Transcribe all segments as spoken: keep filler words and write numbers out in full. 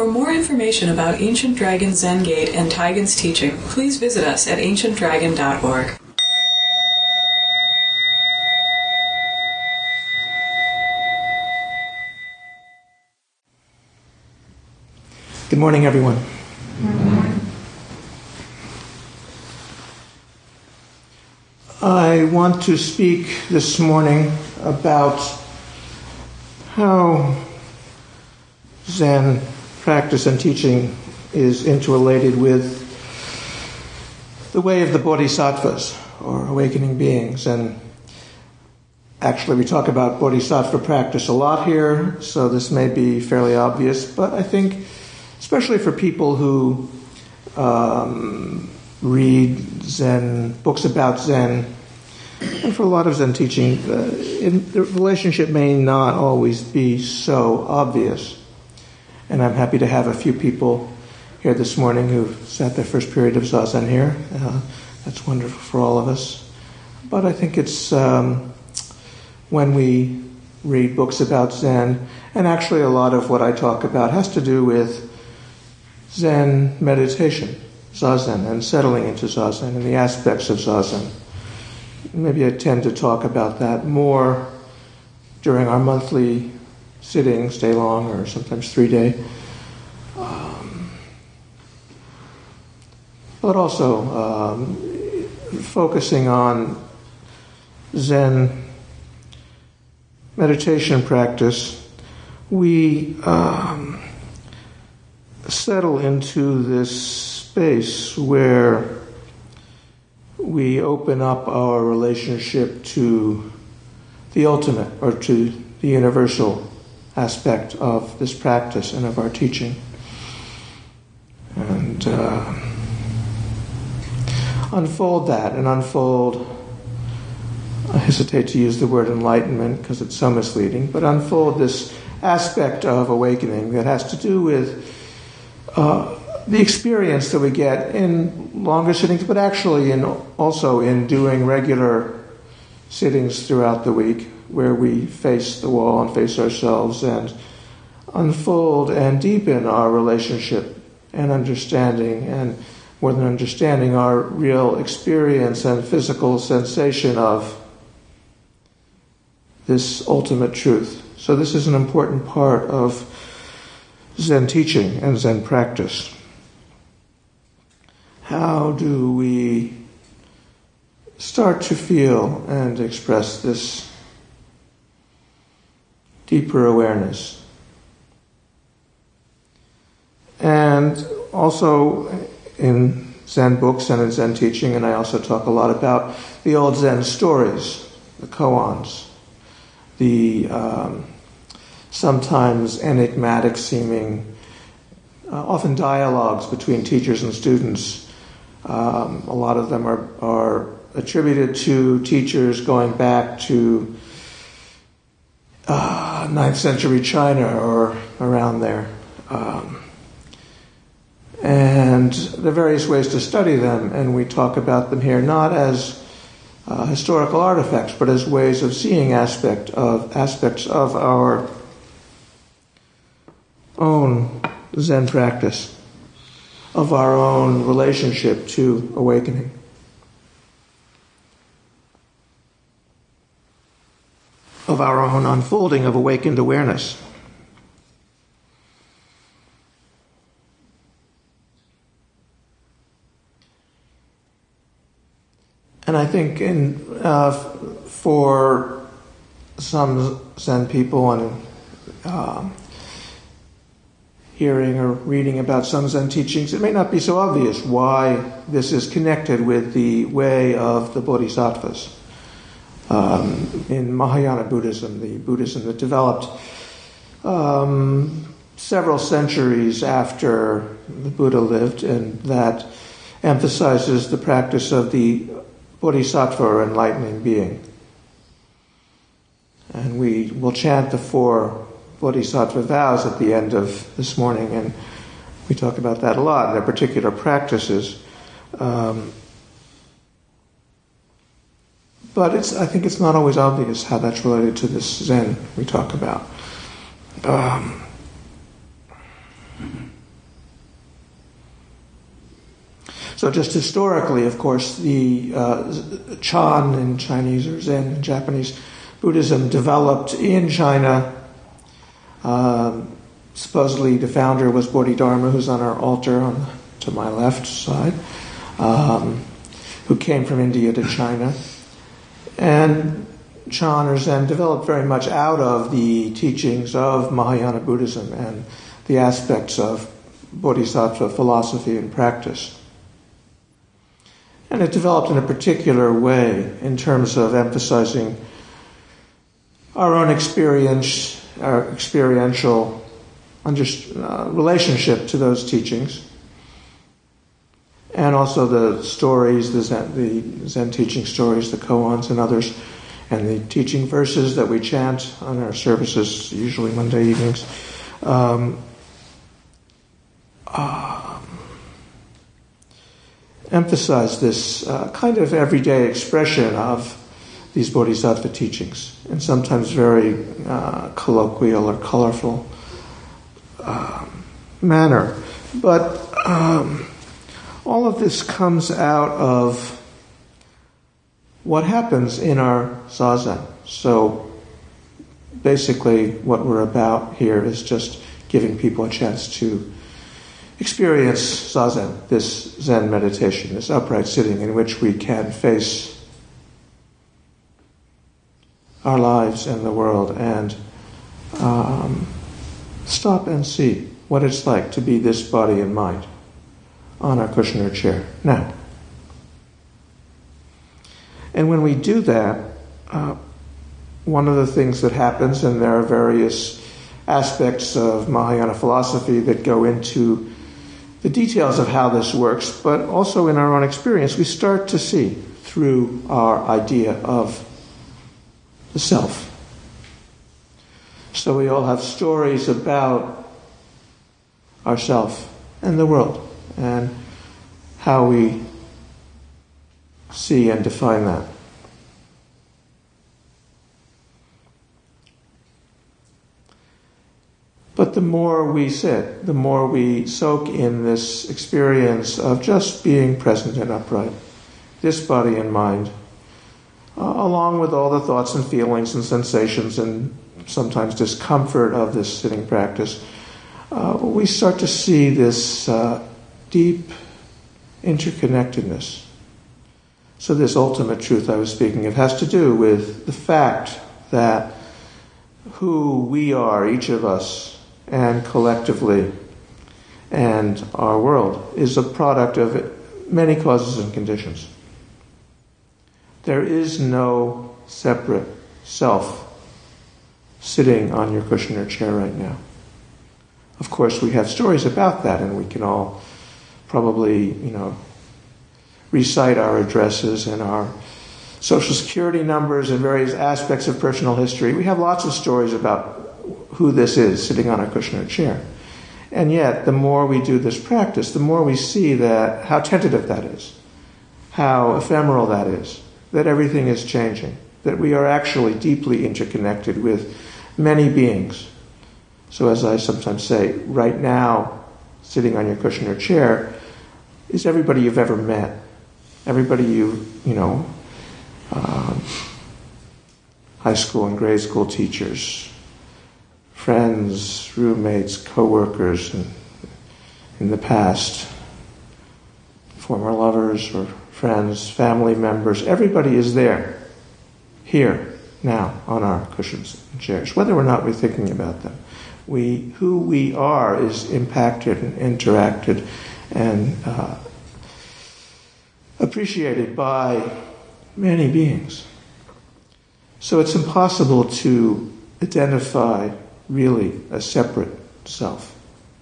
For more information about Ancient Dragon Zen Gate and Taigen's teaching, please visit us at ancient dragon dot org. Good morning, everyone. Good morning. I want to speak this morning about how Zen practice and teaching is interrelated with the way of the bodhisattvas, or awakening beings. And actually, we talk about bodhisattva practice a lot here, so this may be fairly obvious, but I think especially for people who um, read Zen, books about Zen, and for a lot of Zen teaching, uh, in, the relationship may not always be so obvious. And I'm happy to have a few people here this morning who've sat their first period of Zazen here. Uh, that's wonderful for all of us. But I think it's um, when we read books about Zen, and actually a lot of what I talk about has to do with Zen meditation, Zazen, and settling into Zazen, and the aspects of Zazen. Maybe I tend to talk about that more during our monthly sittings, day long, or sometimes three day. Um, but also um, focusing on Zen meditation practice, we um, settle into this space where we open up our relationship to the ultimate, or to the universal aspect of this practice and of our teaching. And uh, unfold that, and unfold, I hesitate to use the word enlightenment because it's so misleading, but unfold this aspect of awakening that has to do with uh, the experience that we get in longer sittings, but actually in also in doing regular sittings throughout the week, where we face the wall and face ourselves and unfold and deepen our relationship and understanding, and more than understanding, our real experience and physical sensation of this ultimate truth. So this is an important part of Zen teaching and Zen practice. How do we start to feel and express this deeper awareness? And also in Zen books and in Zen teaching, and I also talk a lot about the old Zen stories, the koans, the um, sometimes enigmatic seeming, uh, often dialogues between teachers and students. Um, a lot of them are, are attributed to teachers going back to uh, ninth century China or around there. Um, and there are various ways to study them, and we talk about them here not as uh, historical artifacts, but as ways of seeing aspect of aspects of our own Zen practice, of our own relationship to awakening. Of our own unfolding of awakened awareness. And I think in uh, for some Zen people, and uh, hearing or reading about some Zen teachings, it may not be so obvious why this is connected with the way of the bodhisattvas. Um, in Mahayana Buddhism, the Buddhism that developed um, several centuries after the Buddha lived, and that emphasizes the practice of the bodhisattva, or enlightening being. And we will chant the four bodhisattva vows at the end of this morning, and we talk about that a lot, their particular practices. Um, But it's, I think it's not always obvious how that's related to this Zen we talk about. Um, So just historically, of course, the uh, Chan in Chinese or Zen in Japanese Buddhism developed in China. Um, supposedly the founder was Bodhidharma, who's on our altar on the, to my left side, um, who came from India to China. And Chan or Zen developed very much out of the teachings of Mahayana Buddhism and the aspects of Bodhisattva philosophy and practice. And it developed in a particular way in terms of emphasizing our own experience, our experiential under, uh, relationship to those teachings, and also the stories, the Zen, the Zen teaching stories, the koans and others, and the teaching verses that we chant on our services, usually Monday evenings. Um, uh, emphasize this uh, kind of everyday expression of these bodhisattva teachings, in sometimes very uh, colloquial or colorful uh, manner. But um, all of this comes out of what happens in our zazen. So basically what we're about here is just giving people a chance to experience zazen, this Zen meditation, this upright sitting in which we can face our lives and the world and um, stop and see what it's like to be this body and mind on our cushion or chair now. And when we do that, uh, one of the things that happens, and there are various aspects of Mahayana philosophy that go into the details of how this works, but also in our own experience, we start to see through our idea of the self. So we all have stories about ourself and the world and how we see and define that. But the more we sit, the more we soak in this experience of just being present and upright, this body and mind, uh, along with all the thoughts and feelings and sensations and sometimes discomfort of this sitting practice, uh, we start to see this uh, deep interconnectedness. So this ultimate truth I was speaking of has to do with the fact that who we are, each of us, and collectively, and our world, is a product of many causes and conditions. There is no separate self sitting on your cushion or chair right now. Of course, we have stories about that, and we can all probably, you know, recite our addresses and our social security numbers and various aspects of personal history. We have lots of stories about who this is sitting on our cushion or chair. And yet, the more we do this practice, the more we see that how tentative that is, how ephemeral that is, that everything is changing, that we are actually deeply interconnected with many beings. So as I sometimes say, right now, sitting on your cushion or chair is everybody you've ever met, everybody you, you know, um, high school and grade school teachers, friends, roommates, co-workers in, in the past, former lovers or friends, family members, everybody is there, here, now, on our cushions and chairs, whether or not we're thinking about them. We, who we are is impacted and interacted and uh, appreciated by many beings. So it's impossible to identify really a separate self.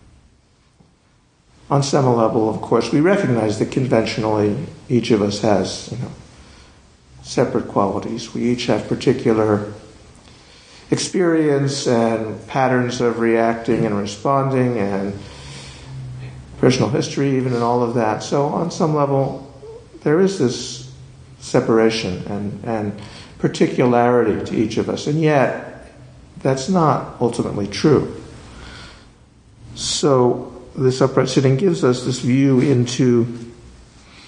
On some level, of course, we recognize that conventionally each of us has, you know, separate qualities. We each have particular experience and patterns of reacting and responding and personal history even and all of that. So on some level, there is this separation and, and particularity to each of us. And yet, that's not ultimately true. So this upright sitting gives us this view into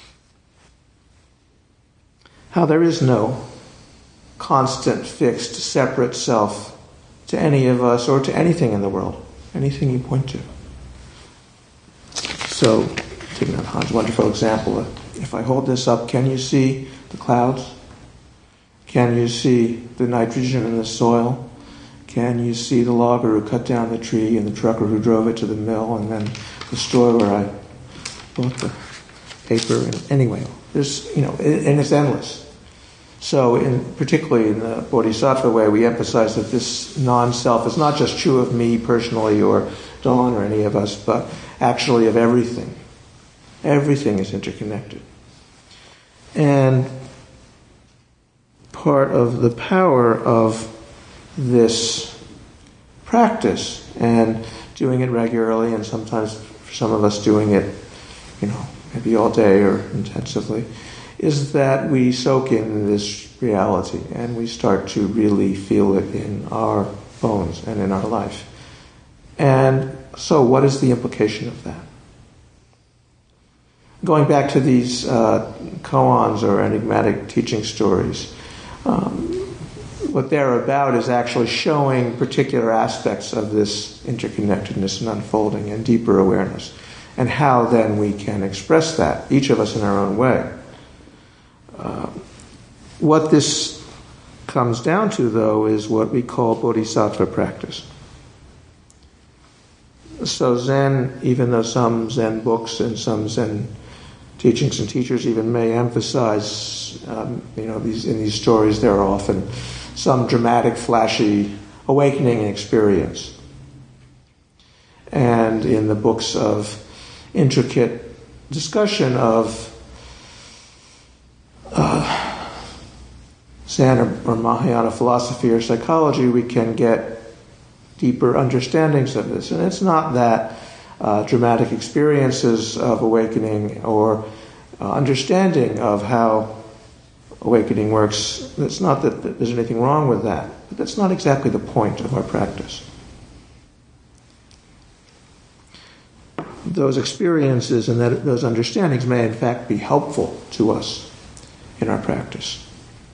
how there is no constant, fixed, separate self to any of us or to anything in the world, anything you point to. So, taking on Hans' wonderful example, if I hold this up, can you see the clouds? Can you see the nitrogen in the soil? Can you see the logger who cut down the tree and the trucker who drove it to the mill and then the store where I bought the paper? And anyway, there's, you know, and it's endless. So, in, particularly in the Bodhisattva way, we emphasize that this non-self is not just true of me personally or Dawn or any of us, but actually of everything. Everything is interconnected. And part of the power of this practice, and doing it regularly, and sometimes for some of us doing it, you know, maybe all day or intensively, is that we soak in this reality and we start to really feel it in our bones and in our life. And so what is the implication of that? Going back to these uh, koans or enigmatic teaching stories, um, what they're about is actually showing particular aspects of this interconnectedness and unfolding and deeper awareness, and how then we can express that, each of us in our own way. Uh, what this comes down to, though, is what we call bodhisattva practice. So Zen, even though some Zen books and some Zen teachings and teachers even may emphasize, um, you know, these in these stories there are often some dramatic, flashy awakening experience. And in the books of intricate discussion of uh, Zen or, or Mahayana philosophy or psychology, we can get deeper understandings of this. And it's not that uh, dramatic experiences of awakening or uh, understanding of how awakening works, it's not that there's anything wrong with that, but that's not exactly the point of our practice. Those experiences and that, those understandings may in fact be helpful to us in our practice.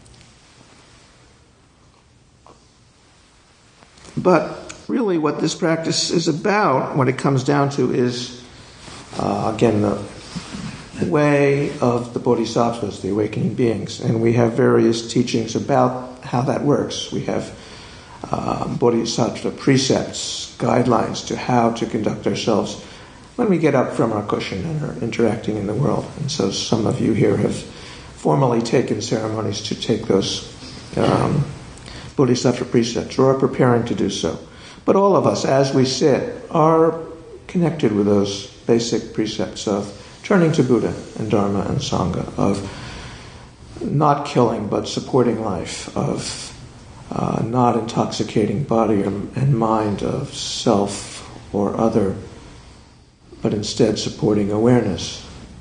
But really what this practice is about, when it comes down to, is, uh, again, the way of the bodhisattvas, the awakening beings. And we have various teachings about how that works. We have uh, bodhisattva precepts, guidelines to how to conduct ourselves when we get up from our cushion and are interacting in the world. And so some of you here have formally taken ceremonies to take those um, bodhisattva precepts, or are preparing to do so. But all of us, as we sit, are connected with those basic precepts of turning to Buddha and Dharma and Sangha, of not killing but supporting life, of uh, not intoxicating body and mind of self or other, but instead supporting awareness.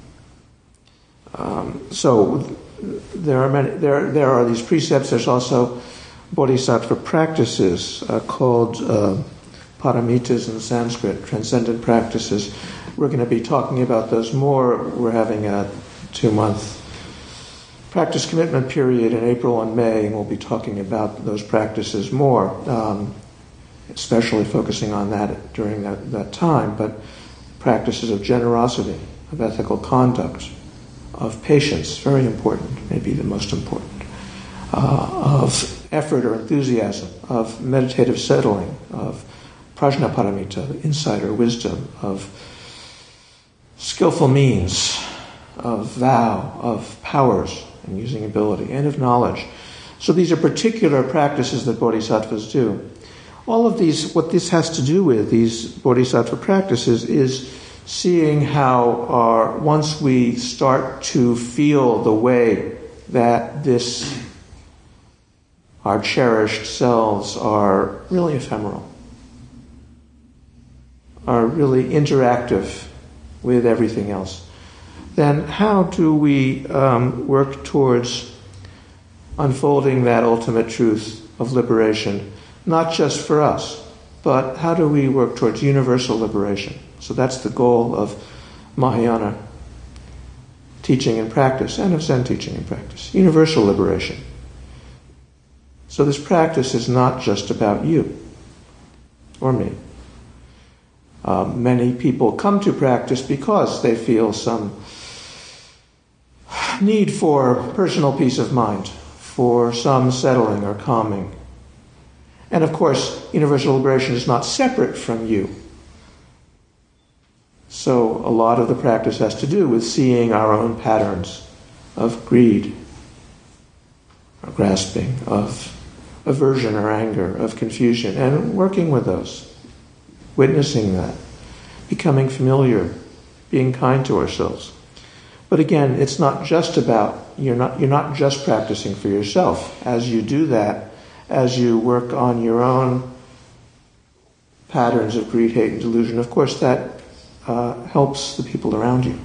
Um, so there are many. There there are these precepts. There's also bodhisattva practices uh, called uh, paramitas in Sanskrit, transcendent practices. We're going to be talking about those more. We're having a two-month practice commitment period in April and May, and we'll be talking about those practices more, um, especially focusing on that during that, that time. But practices of generosity, of ethical conduct, of patience, very important, maybe the most important, uh, of effort or enthusiasm, of meditative settling, of prajnaparamita, insight or wisdom, of skillful means, of vow, of powers and using ability, and of knowledge. So these are particular practices that bodhisattvas do. All of these, what this has to do with, these bodhisattva practices, is seeing how our, once we start to feel the way that this, our cherished selves are really ephemeral, are really interactive with everything else, then how do we um, work towards unfolding that ultimate truth of liberation, not just for us, but how do we work towards universal liberation? So that's the goal of Mahayana teaching and practice, and of Zen teaching and practice. Universal liberation. So this practice is not just about you or me. Uh, many people come to practice because they feel some need for personal peace of mind, for some settling or calming. And of course, universal liberation is not separate from you. So a lot of the practice has to do with seeing our own patterns of greed, or grasping, of aversion or anger, of confusion, and working with those, witnessing that, becoming familiar, being kind to ourselves. But again, it's not just about, you're not, you're not just practicing for yourself. As you do that, as you work on your own patterns of greed, hate, and delusion, of course that uh, helps the people around you.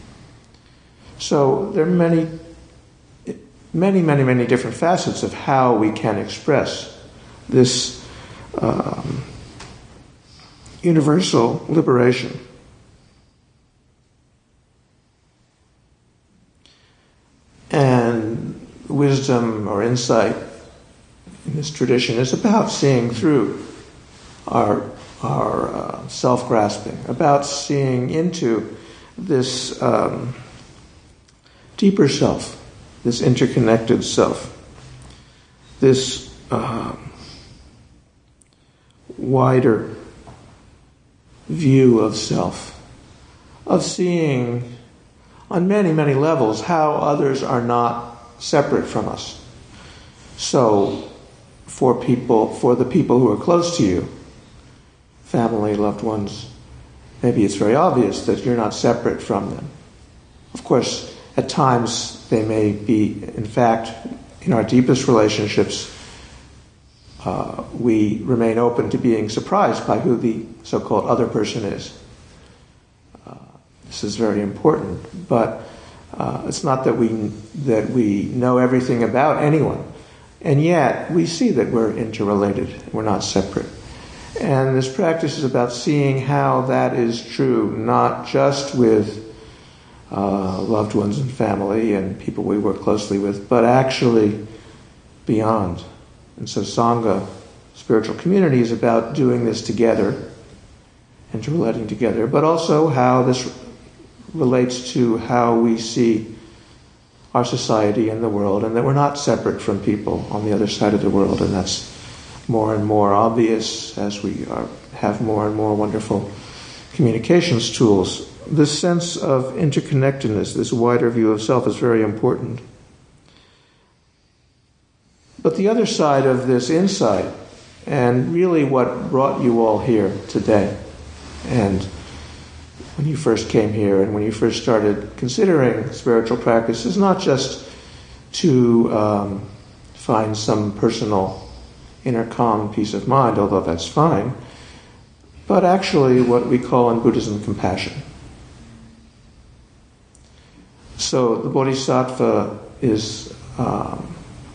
So there are many, many, many, many different facets of how we can express this um, universal liberation. And wisdom or insight in this tradition is about seeing through our, our uh, self-grasping, about seeing into this um, deeper self, this interconnected self, this uh, wider view of self, of seeing on many, many levels how others are not separate from us. So, for people, for the people who are close to you, family, loved ones, maybe it's very obvious that you're not separate from them. Of course, at times they may be, in fact, in our deepest relationships, uh, we remain open to being surprised by who the so-called other person is. Uh, this is very important, but uh, it's not that we that we know everything about anyone, and yet we see that we're interrelated, we're not separate. And this practice is about seeing how that is true, not just with uh, loved ones and family and people we work closely with, but actually beyond. And so Sangha, spiritual community, is about doing this together, interrelating together, but also how this relates to how we see our society and the world, and that we're not separate from people on the other side of the world, and that's more and more obvious as we are, have more and more wonderful communications tools. This sense of interconnectedness, this wider view of self, is very important. But the other side of this insight, and really what brought you all here today, and when you first came here and when you first started considering spiritual practice, is not just to um, find some personal inner calm peace of mind, although that's fine, but actually what we call in Buddhism compassion. So the Bodhisattva is um,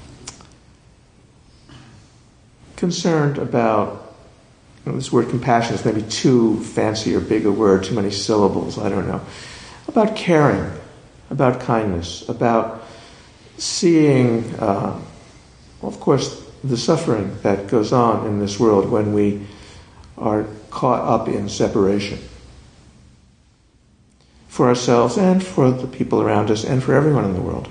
concerned about, you know, this word compassion is maybe too fancy or big a word, too many syllables, I don't know, about caring, about kindness, about seeing, uh, well, of course, the suffering that goes on in this world when we are caught up in separation. For ourselves and for the people around us and for everyone in the world.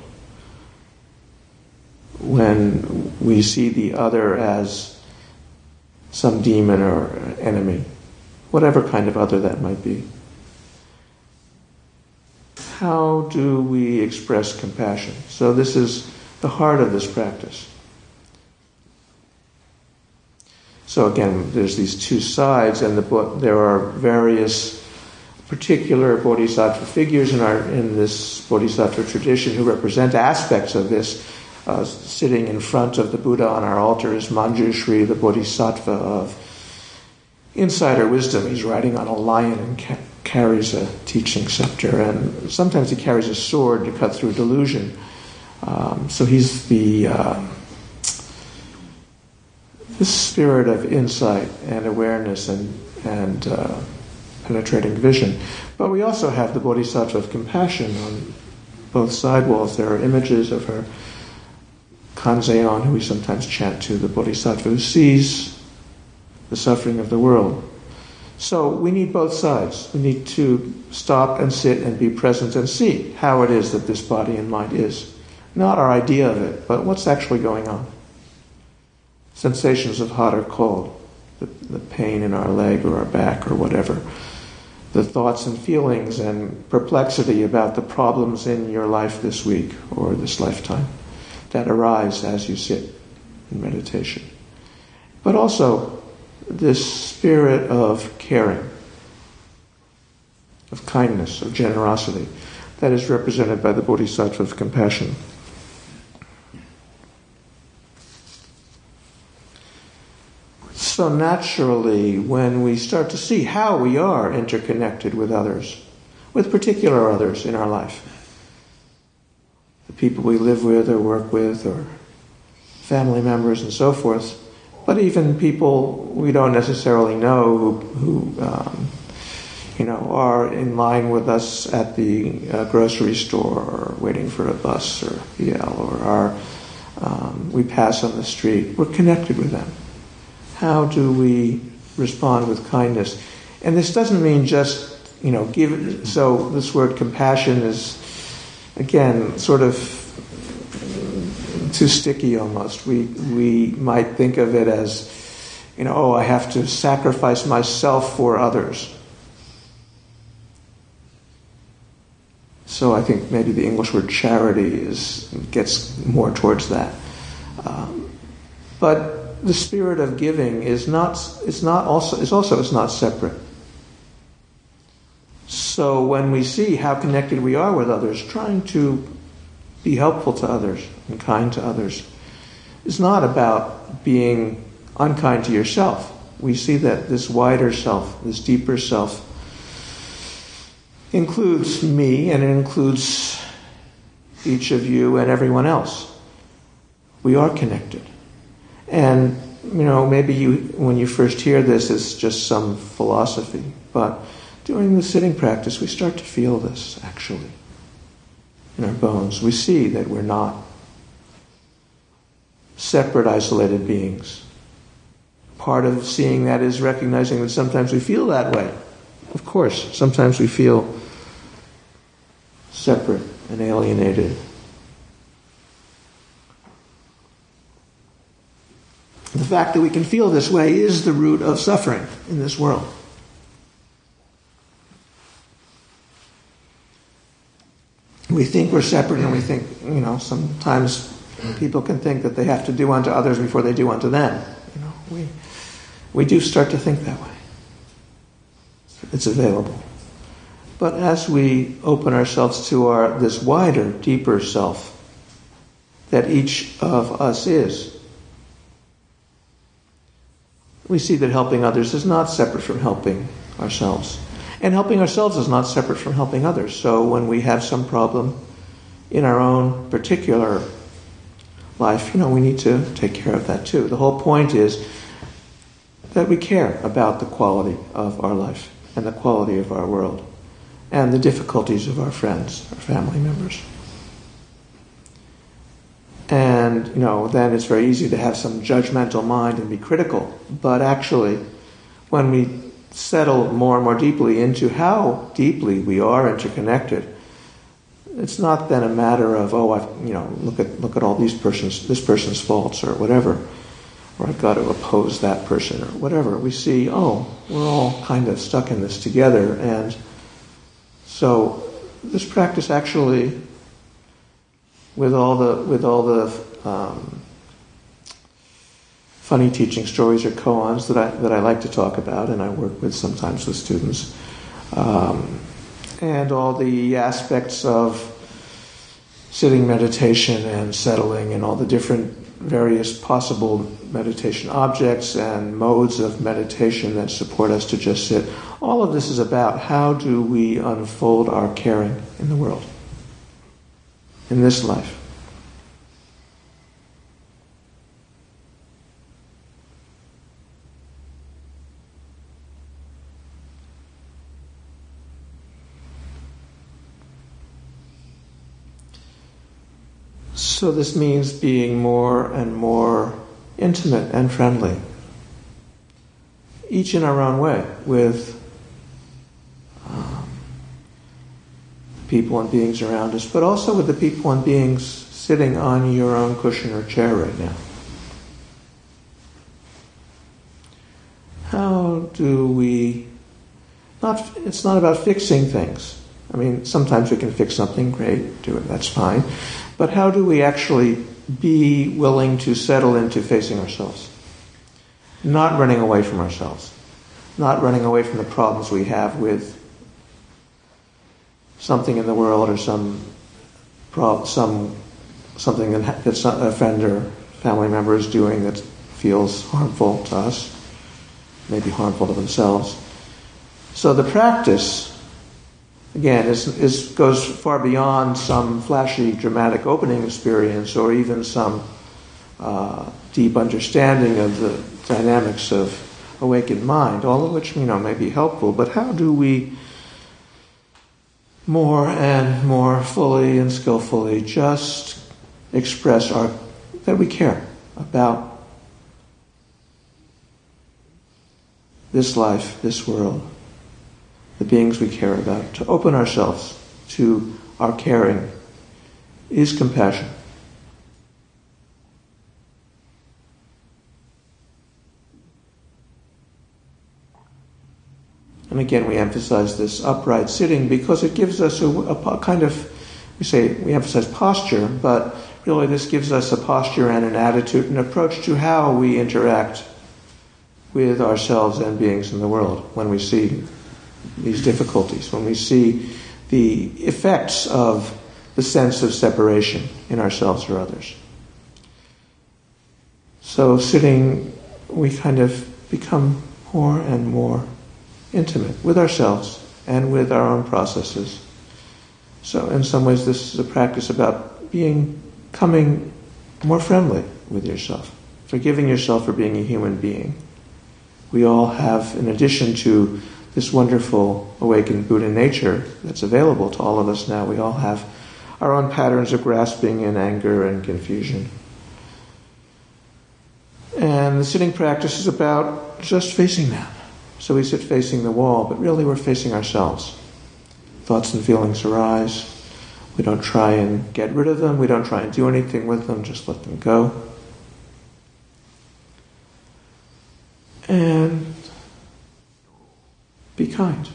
When we see the other as some demon or enemy, whatever kind of other that might be. How do we express compassion? So this is the heart of this practice. So again, there's these two sides, and the, there are various particular bodhisattva figures in our in this bodhisattva tradition who represent aspects of this. Uh, sitting in front of the Buddha on our altar is Manjushri, the bodhisattva of insider wisdom. He's riding on a lion and ca- carries a teaching scepter, and sometimes he carries a sword to cut through delusion. Um, so he's the uh, this spirit of insight and awareness and and uh, penetrating vision. But we also have the bodhisattva of compassion on both side walls, there are images of her Kanzeon, who we sometimes chant to, the Bodhisattva who sees the suffering of the world. So we need both sides. We need to stop and sit and be present and see how it is that this body and mind is. Not our idea of it, but what's actually going on. Sensations of hot or cold, the, the pain in our leg or our back or whatever, the thoughts and feelings and perplexity about the problems in your life this week or this lifetime that arise as you sit in meditation. But also this spirit of caring, of kindness, of generosity, that is represented by the Bodhisattva of compassion. So naturally, when we start to see how we are interconnected with others, with particular others in our life, the people we live with or work with or family members and so forth, but even people we don't necessarily know who, who um, you know, are in line with us at the uh, grocery store or waiting for a bus or B L, or are, um, we pass on the street. We're connected with them. How do we respond with kindness? And this doesn't mean just, you know, give. So this word compassion is, again, sort of too sticky almost. We we might think of it as, you know, oh, I have to sacrifice myself for others. So I think maybe the English word charity is gets more towards that. Um, but the spirit of giving is not is not also is also is not separate. So when we see how connected we are with others, trying to be helpful to others and kind to others is not about being unkind to yourself. We see that this wider self, this deeper self, includes me and it includes each of you and everyone else. We are connected. And, you know, maybe you, when you first hear this, it's just some philosophy. But during the sitting practice, we start to feel this, actually, in our bones. We see that we're not separate, isolated beings. Part of seeing that is recognizing that sometimes we feel that way. Of course, sometimes we feel separate and alienated. The fact that we can feel this way is the root of suffering in this world. We think we're separate, and we think, you know, sometimes people can think that they have to do unto others before they do unto them. You know, we we do start to think that way. It's available. But as we open ourselves to our this wider, deeper self that each of us is, we see that helping others is not separate from helping ourselves. And helping ourselves is not separate from helping others. So when we have some problem in our own particular life, you know, we need to take care of that too. The whole point is that we care about the quality of our life and the quality of our world and the difficulties of our friends, our family members. And, you know, then it's very easy to have some judgmental mind and be critical. But actually, when we settle more and more deeply into how deeply we are interconnected, it's not then a matter of, oh, I've, you know, look at look at all these persons, this person's faults or whatever, or I've got to oppose that person or whatever. We see, oh, we're all kind of stuck in this together, and so this practice actually, with all the with all the um, funny teaching stories or koans that I that I like to talk about, and I work with sometimes with students, um, and all the aspects of sitting meditation and settling, and all the different various possible meditation objects and modes of meditation that support us to just sit. All of this is about how do we unfold our caring in the world, in this life. So this means being more and more intimate and friendly, each in our own way, with um, people and beings around us, but also with the people and beings sitting on your own cushion or chair right now. How do we, not, it's not about fixing things. I mean, sometimes we can fix something, great, do it, that's fine. But how do we actually be willing to settle into facing ourselves? Not running away from ourselves. Not running away from the problems we have with something in the world or some prob- some something that that's a friend or family member is doing that feels harmful to us, maybe harmful to themselves. So the practice, again, is, is goes far beyond some flashy, dramatic opening experience or even some uh, deep understanding of the dynamics of awakened mind, all of which, you know, may be helpful. But how do we more and more fully and skillfully just express our that we care about this life, this world, the beings we care about, to open ourselves to our caring is compassion. And again, we emphasize this upright sitting because it gives us a, a kind of, we say, we emphasize posture, but really this gives us a posture and an attitude, an approach to how we interact with ourselves and beings in the world when we see these difficulties, when we see the effects of the sense of separation in ourselves or others. So sitting, we kind of become more and more intimate with ourselves and with our own processes. So in some ways this is a practice about being, becoming more friendly with yourself, forgiving yourself for being a human being. We all have, in addition to this wonderful awakened Buddha nature that's available to all of us now, we all have our own patterns of grasping and anger and confusion. And the sitting practice is about just facing that. So we sit facing the wall, but really we're facing ourselves. Thoughts and feelings arise. We don't try and get rid of them. We don't try and do anything with them. Just let them go. And be kind.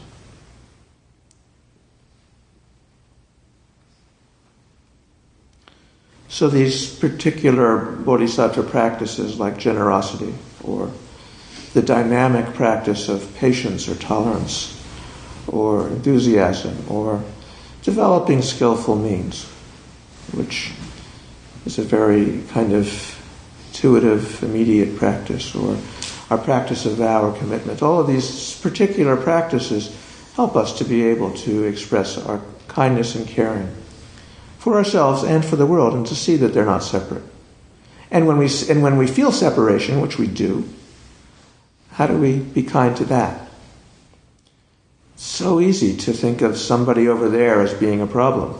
So these particular bodhisattva practices like generosity or the dynamic practice of patience or tolerance or enthusiasm or developing skillful means, which is a very kind of intuitive, immediate practice, or our practice of vow or commitment. All of these particular practices help us to be able to express our kindness and caring for ourselves and for the world, and to see that they're not separate. And when we and when we feel separation, which we do, how do we be kind to that? It's so easy to think of somebody over there as being a problem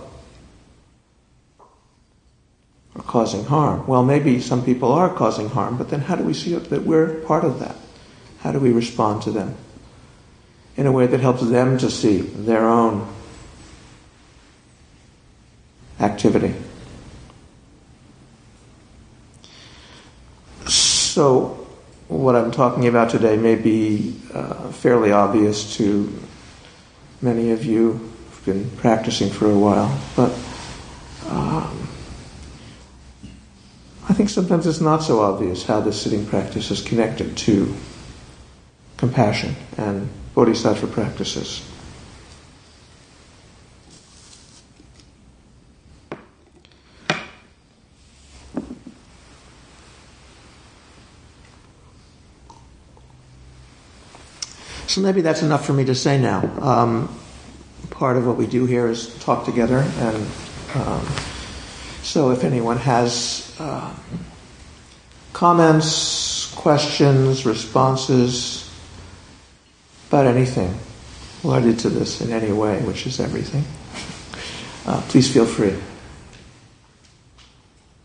or causing harm. Well, maybe some people are causing harm, but then how do we see that we're part of that? How do we respond to them in a way that helps them to see their own activity? So, what I'm talking about today may be uh, fairly obvious to many of you who've been practicing for a while, but um, I think sometimes it's not so obvious how this sitting practice is connected to compassion and bodhisattva practices. So maybe that's enough for me to say now. Um, part of what we do here is talk together, and um, so if anyone has uh, comments, questions, responses about anything related to this in any way, which is everything, uh, please feel free.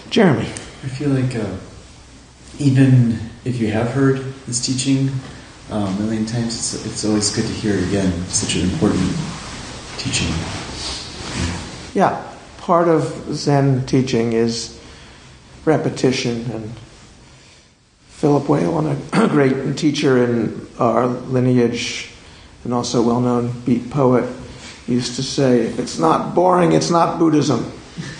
Jeremy. I feel like uh, even if you have heard this teaching um, a million times, it's, it's always good to hear it again. It's such an important teaching. Yeah, part of Zen teaching is repetition, and Philip Whalen, a great teacher in our lineage and also well-known beat poet, used to say, if it's not boring, it's not Buddhism.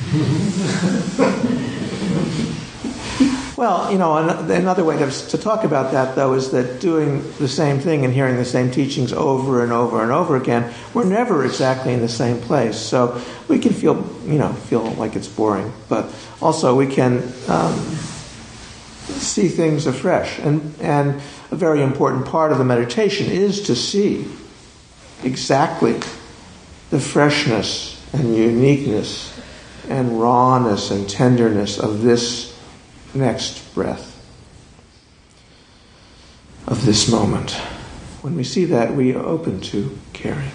Well, you know, another way to, to talk about that, though, is that doing the same thing and hearing the same teachings over and over and over again, we're never exactly in the same place. So we can feel, you know, feel like it's boring, but also we can um, see things afresh. And, and a very important part of the meditation is to see exactly the freshness and uniqueness and rawness and tenderness of this next breath, of this moment. When we see that, we are open to caring.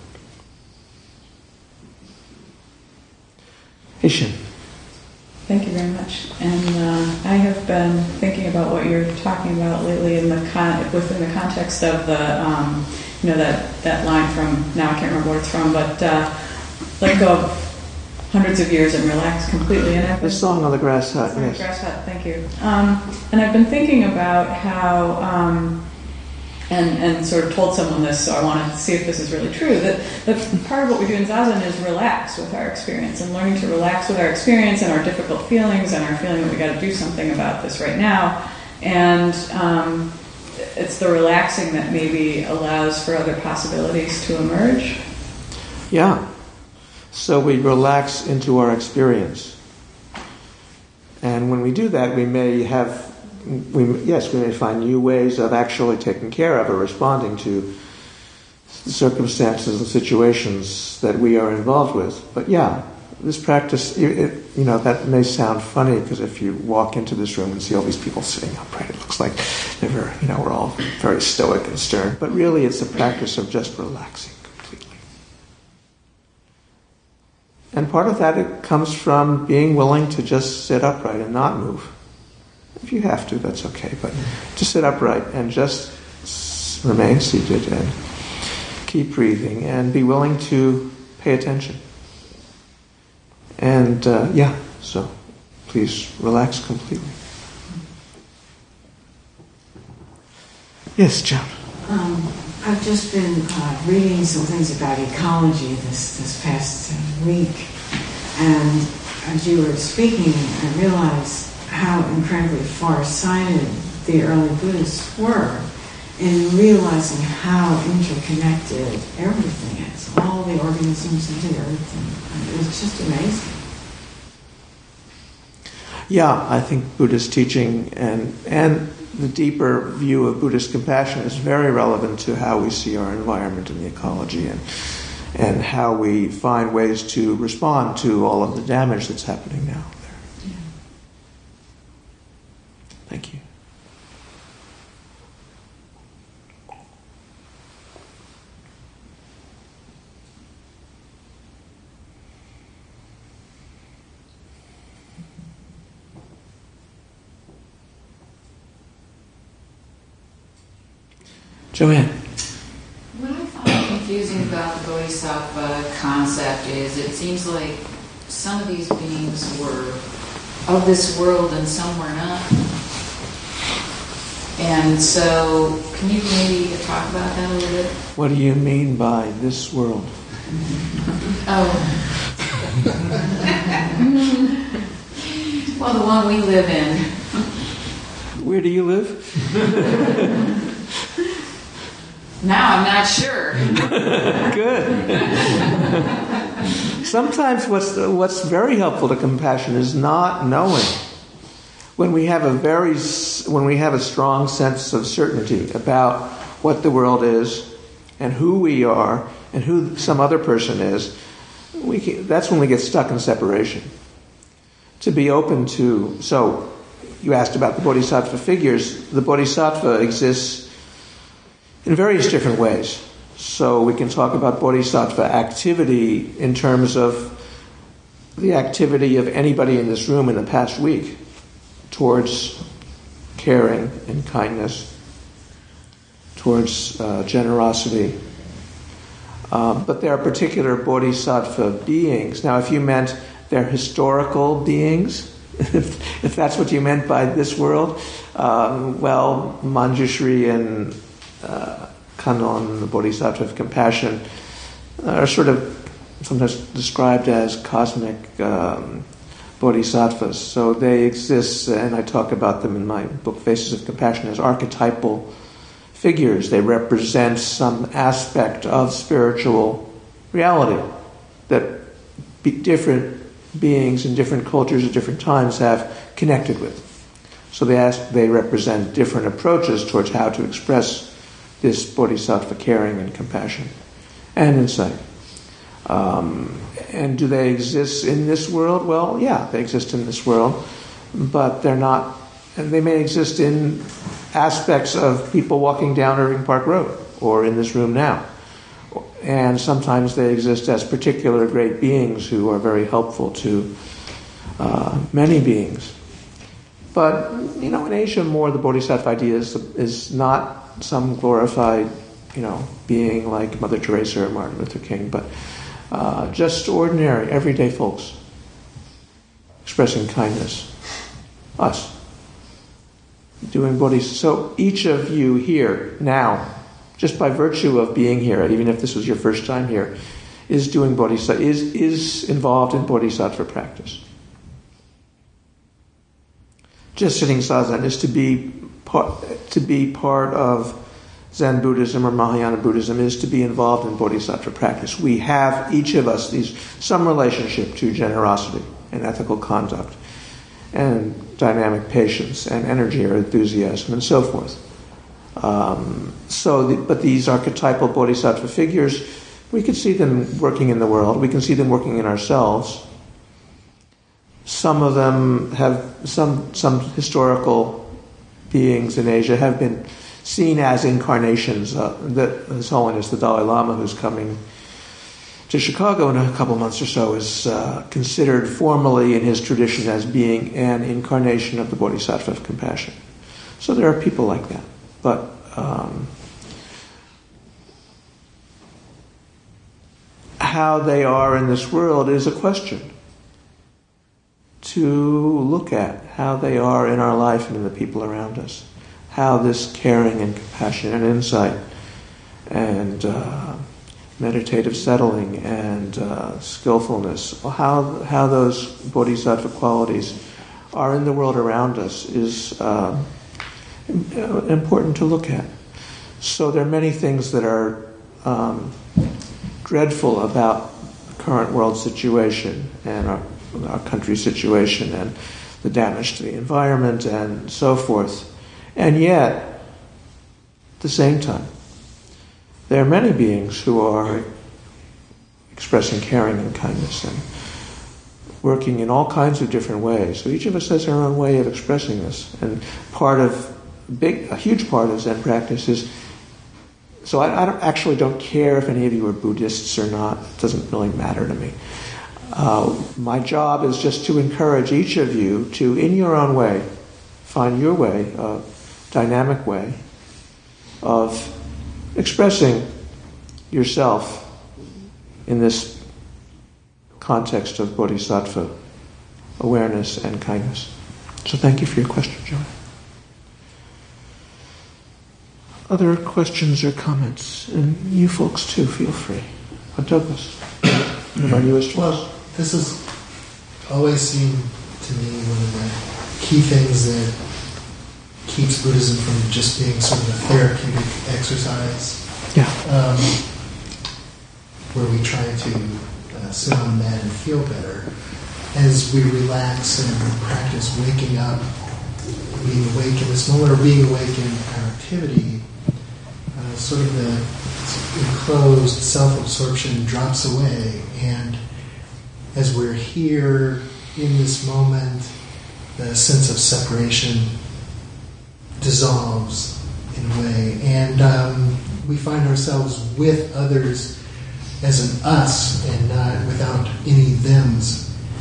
Ishin. Thank you very much. And uh, I have been thinking about what you're talking about lately in the con- within the context of the, um, you know, that, that line from, now I can't remember what it's from, but uh, let go of hundreds of years and relax completely. And I've been, the Song of the Grass Hut, Song yes. of the Grass Hut, thank you. Um, and I've been thinking about how, um, and, and sort of told someone this, so I want to see if this is really true, that, that part of what we do in Zazen is relax with our experience, and learning to relax with our experience and our difficult feelings and our feeling that we got to do something about this right now. And um, it's the relaxing that maybe allows for other possibilities to emerge. Yeah. So we relax into our experience. And when we do that, we may have, we, yes, we may find new ways of actually taking care of or responding to the circumstances and situations that we are involved with. But yeah, this practice, it, you know, that may sound funny because if you walk into this room and see all these people sitting upright, it looks like they're very, you know, we're all very stoic and stern. But really it's a practice of just relaxing. And part of that, it comes from being willing to just sit upright and not move. If you have to, that's okay. But to sit upright and just remain seated and keep breathing and be willing to pay attention. And uh, yeah, so please relax completely. Yes, Joan. Um, I've just been uh, reading some things about ecology this, this past week, and as you were speaking, I realized how incredibly far-sighted the early Buddhists were in realizing how interconnected everything is, all the organisms of the earth, and it was just amazing. Yeah, I think Buddhist teaching and and the deeper view of Buddhist compassion is very relevant to how we see our environment and the ecology, and and how we find ways to respond to all of the damage that's happening now there. Yeah. Thank you. Joanne. What I find confusing about the Bodhisattva concept is it seems like some of these beings were of this world and some were not. And so, can you maybe talk about that a little bit? What do you mean by this world? Oh. Well, the one we live in. Where do you live? Now I'm not sure. Good. Sometimes what's what's very helpful to compassion is not knowing. When we have a very when we have a strong sense of certainty about what the world is and who we are and who some other person is, we can, that's when we get stuck in separation. To be open to, so you asked about the Bodhisattva figures. The Bodhisattva exists in various different ways. So we can talk about Bodhisattva activity in terms of the activity of anybody in this room in the past week towards caring and kindness, towards uh, generosity. Um, but there are particular bodhisattva beings. Now, if you meant they're historical beings, if, if that's what you meant by this world, um, well, Manjushri and uh, Kannon, the bodhisattva of compassion, are sort of sometimes described as cosmic um, bodhisattvas. So they exist, and I talk about them in my book, Faces of Compassion, as archetypal figures. They represent some aspect of spiritual reality that be different beings in different cultures at different times have connected with. So they ask, they represent different approaches towards how to express this bodhisattva caring and compassion and insight. Um, and do they exist in this world? Well, yeah, they exist in this world, but they're not, and they may exist in aspects of people walking down Irving Park Road or in this room now. And sometimes they exist as particular great beings who are very helpful to uh, many beings. But, you know, in Asia, more the bodhisattva idea is, is not some glorified, you know, being like Mother Teresa or Martin Luther King, but uh, just ordinary, everyday folks expressing kindness. Us. Doing bodhisattva. So each of you here now, just by virtue of being here, even if this was your first time here, is doing bodhisattva, is, is involved in bodhisattva practice. Just sitting zazen is to be part, to be part of Zen Buddhism or Mahayana Buddhism, is to be involved in bodhisattva practice. We have, each of us, these some relationship to generosity and ethical conduct and dynamic patience and energy or enthusiasm and so forth. Um, so, the, but these archetypal bodhisattva figures, we can see them working in the world. We can see them working in ourselves. Some of them have, some some historical beings in Asia have been seen as incarnations. Uh, that His Holiness the Dalai Lama, who's coming to Chicago in a couple months or so, is uh, considered formally in his tradition as being an incarnation of the bodhisattva of compassion. So there are people like that. But um, how they are in this world is a question to look at, how they are in our life and in the people around us, how this caring and compassion and insight and uh, meditative settling and uh, skillfulness, how how those bodhisattva qualities are in the world around us is uh, important to look at. So there are many things that are um, dreadful about the current world situation and our, our country's situation and the damage to the environment and so forth. And yet, at the same time, there are many beings who are expressing caring and kindness and working in all kinds of different ways. So each of us has our own way of expressing this. And part of Big, a huge part of Zen practice is, so I, I don't, actually don't care if any of you are Buddhists or not. It doesn't really matter to me. Uh, my job is just to encourage each of you to, in your own way, find your way, a dynamic way of expressing yourself in this context of bodhisattva awareness and kindness. So thank you for your question, Joanne. Other questions or comments? And you folks too, feel free. Uh, Douglas, my newest Well, this has always seemed to me one of the key things that keeps Buddhism from just being sort of a therapeutic exercise. Yeah. Um, where we try to uh, sit on a mat and feel better. As we relax and practice waking up, being awake in this moment, or being awake in our activity, Uh, sort of the enclosed self-absorption drops away, and as we're here in this moment, the sense of separation dissolves in a way, and um, we find ourselves with others as an us and not without any thems.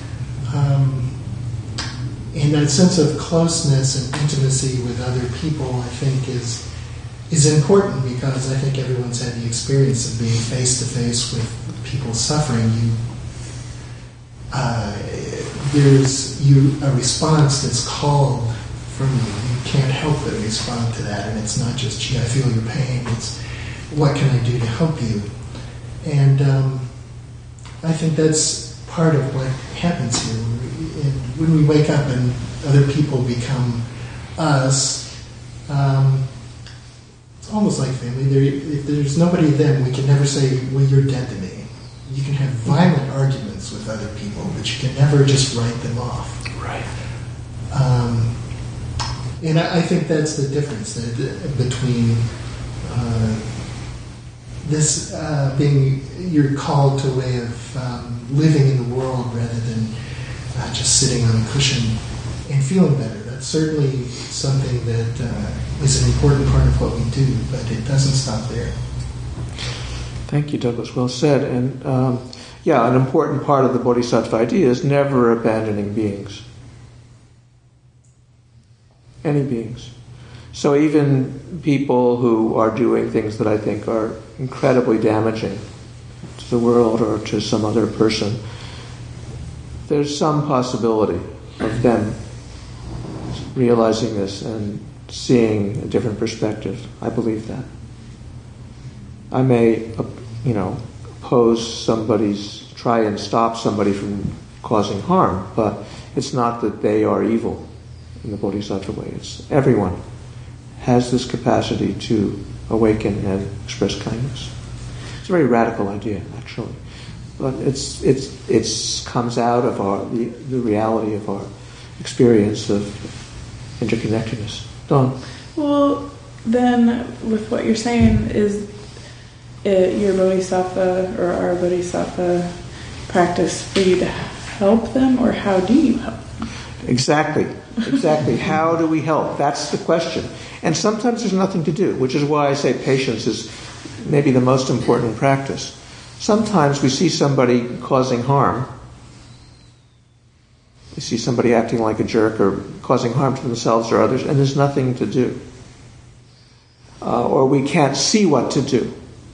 um, and that sense of closeness and intimacy with other people, I think, is is important, because I think everyone's had the experience of being face to face with people suffering. You, uh, there's you a response that's called from you. You can't help but respond to that, and it's not just, gee, I feel your pain. It's, what can I do to help you? And um, I think that's part of what happens here. And when we wake up and other people become us, um, it's almost like family. There, if there's nobody then, we can never say, well, you're dead to me. You can have violent arguments with other people, but you can never just write them off. Right. Um, and I, I think that's the difference that, between uh, this uh, being, you're called to a way of um, living in the world rather than uh, just sitting on a cushion and feeling better. That's certainly something that uh, is an important part of what we do, but it doesn't stop there. Thank you, Douglas. Well said. And um, yeah, an important part of the Bodhisattva idea is never abandoning beings. Any beings. So even people who are doing things that I think are incredibly damaging to the world or to some other person, there's some possibility of them realizing this and seeing a different perspective. I believe that. I may, you know, oppose somebody's, try and stop somebody from causing harm, but it's not that they are evil in the Bodhisattva way. It's everyone has this capacity to awaken and express kindness. It's a very radical idea, actually, but it's it's it's comes out of our the, the reality of our experience of interconnectedness. Dawn? Well, then, with what you're saying, is it your Bodhisattva or our Bodhisattva practice for you to help them, or how do you help them? Exactly. Exactly. How do we help? That's the question. And sometimes there's nothing to do, which is why I say patience is maybe the most important practice. Sometimes we see somebody causing harm. We see somebody acting like a jerk or causing harm to themselves or others, and there's nothing to do. Uh, or we can't see what to do.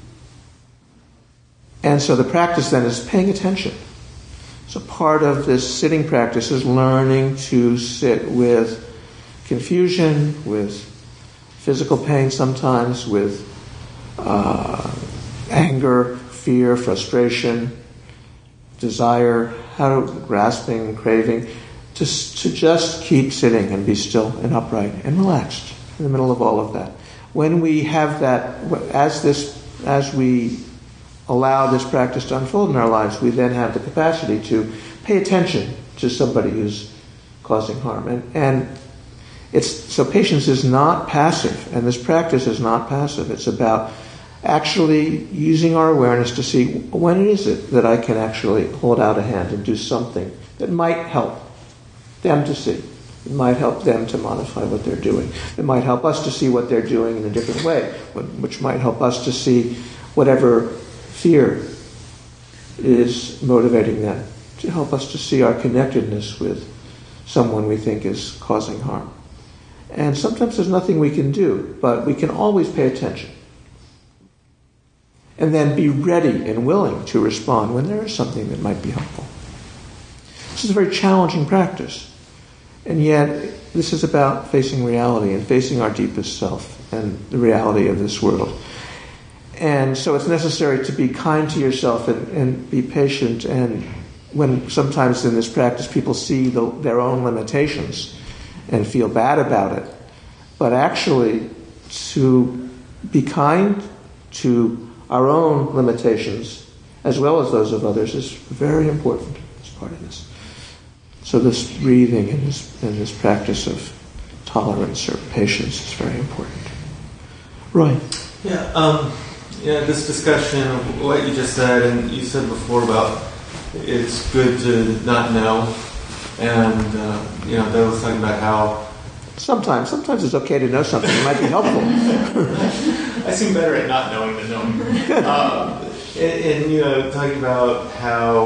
And so the practice then is paying attention. So part of this sitting practice is learning to sit with confusion, with physical pain sometimes, with uh, anger, fear, frustration, desire, how to, grasping, craving, to, to just keep sitting and be still and upright and relaxed in the middle of all of that. When we have that, as this, as we allow this practice to unfold in our lives, we then have the capacity to pay attention to somebody who's causing harm. And, and it's so patience is not passive, and this practice is not passive. It's about actually using our awareness to see when is it that I can actually hold out a hand and do something that might help them to see. It might help them to modify what they're doing. It might help us to see what they're doing in a different way, which might help us to see whatever fear is motivating them, to help us to see our connectedness with someone we think is causing harm. And sometimes there's nothing we can do, but we can always pay attention. And then be ready and willing to respond when there is something that might be helpful. This is a very challenging practice. And yet, this is about facing reality and facing our deepest self and the reality of this world. And so it's necessary to be kind to yourself and, and be patient. And when sometimes in this practice people see the, their own limitations and feel bad about it, but actually to be kind to our own limitations as well as those of others is very important as part of this. So this breathing and this, and this practice of tolerance or patience is very important. Roy? Yeah, um, yeah, this discussion of what you just said, and you said before about it's good to not know, and uh, you know, Doug was talking about how Sometimes, sometimes it's okay to know something. It might be helpful. I seem better at not knowing than knowing. um, and, and, you know, talking about how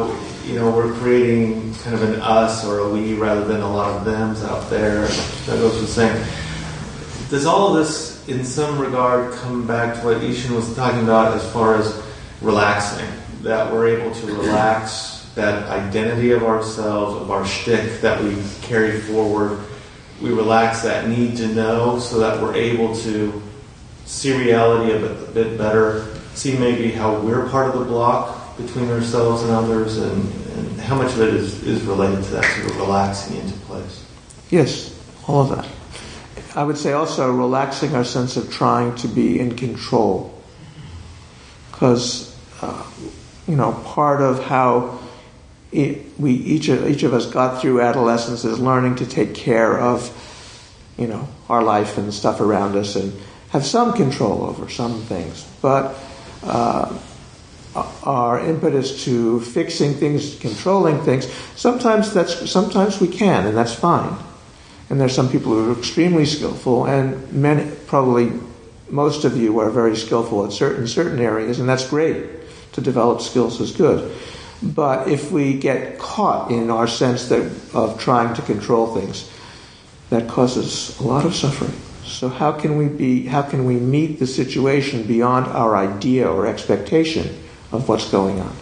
you know, we're creating kind of an us or a we rather than a lot of thems out there. That goes with saying, does all of this, in some regard, come back to what Ishin was talking about as far as relaxing? That we're able to relax that identity of ourselves, of our shtick that we carry forward. We relax that need to know so that we're able to see reality a bit, a bit better, see maybe how we're part of the block between ourselves and others, and, and how much of it is, is related to that sort of relaxing into place. Yes, all of that. I would say also relaxing our sense of trying to be in control. Because, uh, you know, part of how it, we each of, each of us got through adolescence is learning to take care of, you know, our life and the stuff around us and have some control over some things. But uh, our impetus to fixing things, controlling things, sometimes that's sometimes we can, and that's fine. And there's some people who are extremely skillful, and many, probably most of you are very skillful at certain certain areas, and that's great. To develop skills is good. But if we get caught in our sense that of trying to control things, that causes a lot of suffering. So how can we be? How can we meet the situation beyond our idea or expectation of what's going on?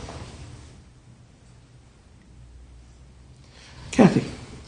Kathy.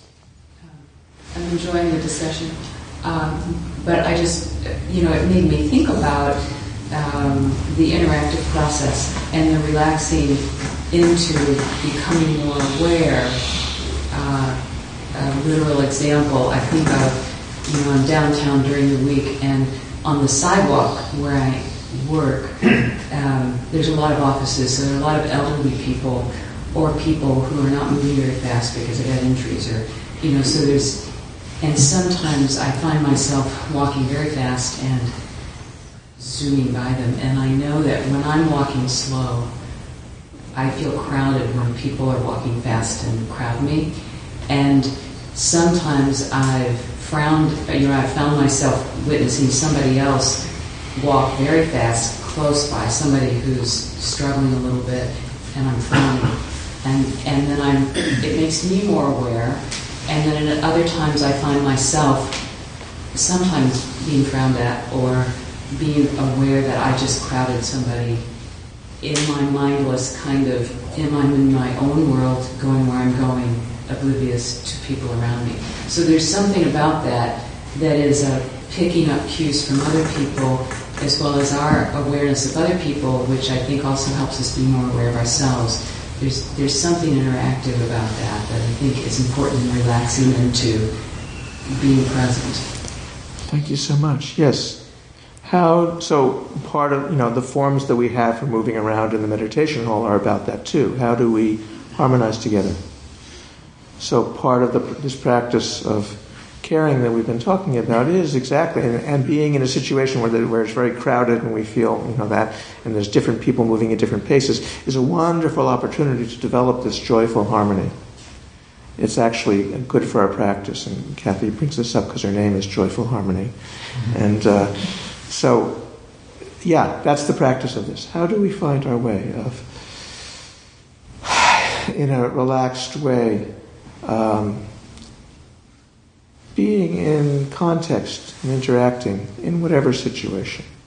I'm enjoying the discussion, um, but I just, you know, it made me think about um, the interactive process and the relaxing into becoming more aware. Uh, a literal example, I think of, you know, I'm downtown during the week, and on the sidewalk where I work, um, there's a lot of offices, so there are a lot of elderly people or people who are not moving very fast because they've had injuries, or, you know, so there's. And sometimes I find myself walking very fast and zooming by them. And I know that when I'm walking slow, I feel crowded when people are walking fast and crowd me. And sometimes I've frowned, you know, I've found myself witnessing somebody else walk very fast close by, somebody who's struggling a little bit, and I'm frowning. And, and then I'm, it makes me more aware. And then at other times I find myself sometimes being frowned at or being aware that I just crowded somebody in my mindless kind of, in my, in my own world, going where I'm going, oblivious to people around me. So there's something about that that is uh, picking up cues from other people as well as our awareness of other people, which I think also helps us be more aware of ourselves. There's there's something interactive about that that I think is important in relaxing into being present. Thank you so much. Yes. How, so part of, you know, the forms that we have for moving around in the meditation hall are about that too. How do we harmonize together? So part of the, this practice of caring that we've been talking about is exactly, and, and being in a situation where, the, where it's very crowded and we feel, you know, that, and there's different people moving at different paces, is a wonderful opportunity to develop this joyful harmony. It's actually good for our practice, and Kathy brings this up because her name is Joyful Harmony. Mm-hmm. And uh, so, yeah, that's the practice of this. How do we find our way of, in a relaxed way, um, being in context and interacting in whatever situation?